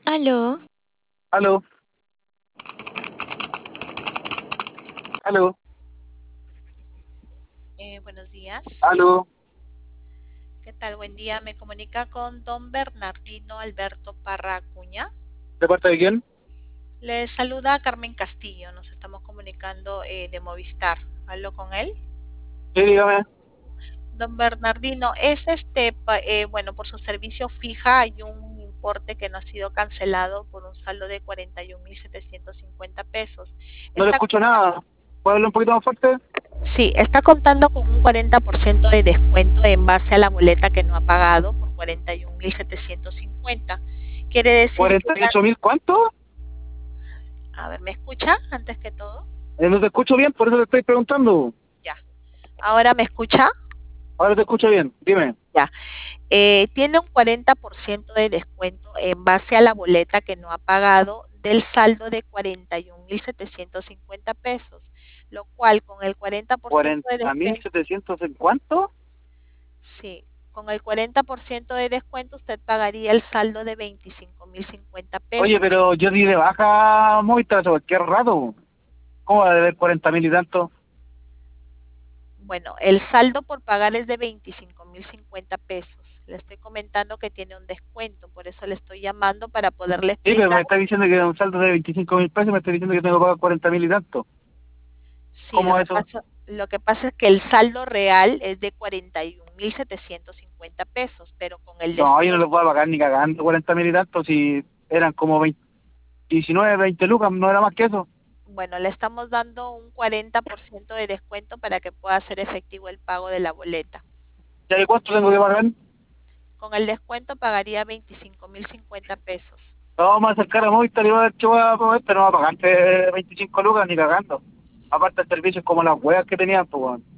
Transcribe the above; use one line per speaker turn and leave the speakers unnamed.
Aló,
Aló, aló,
buenos días.
aló.
¿Qué tal? Buen día. Me comunica con don Bernardino Alberto Parra Acuña.
¿De parte de quién?
Le saluda Carmen Castillo. Nos estamos comunicando de Movistar. ¿Hablo con él?
Sí, dígame.
Don Bernardino, es bueno, por su servicio fija hay un importe que no ha sido cancelado por un saldo de 41.750 pesos.
No le
Está
escucho nada. ¿Puede hablar un poquito más fuerte?
Sí, está contando con un 40% de descuento en base a la boleta que no ha pagado por 41.750. Quiere decir que,
¿48.000 cuánto?
a ver, ¿me escucha antes que todo?
No te escucho bien, por eso te estoy preguntando.
Ya. ¿Ahora me escucha?
Ahora te escucho bien, dime.
Ya. Tiene un 40% de descuento en base a la boleta que no ha pagado del saldo de 41.750 pesos, lo cual con el 40% de
¿40.000
descuento.
700 en cuánto?
Sí, con el 40% de descuento usted pagaría el saldo de 25.050
Oye,
pesos.
pero yo di de baja Movistar hace cualquier rato. ¿Cómo va a deber 40.000 y tanto?
Bueno, el saldo por pagar es de 25.050 pesos. Le estoy comentando que tiene un descuento, por eso le estoy llamando para poderle
Sí, pero
explicar.
me está diciendo que un saldo de 25.000 pesos, me está diciendo que tengo que pagar 40.000 y tanto.
Sí,
¿Cómo es eso?
lo que pasa es que el saldo real es de 41.750 pesos, pero con el
No, yo no
descuento.
los voy a pagar ni cagando 40.000 y tanto si eran como 19, 20 lucas, no era más que eso.
Bueno, le estamos dando un 40% de descuento para que pueda hacer efectivo el pago de la boleta.
¿Ya de cuánto tengo que pagar?
Con el descuento pagaría 25.050 pesos.
No, vamos a acercar a Movistar y va a ver qué voy a poder, pero no va a pagarte 25 lucas ni cagando. Aparte el servicio es como las huevas que tenían, pues, weón.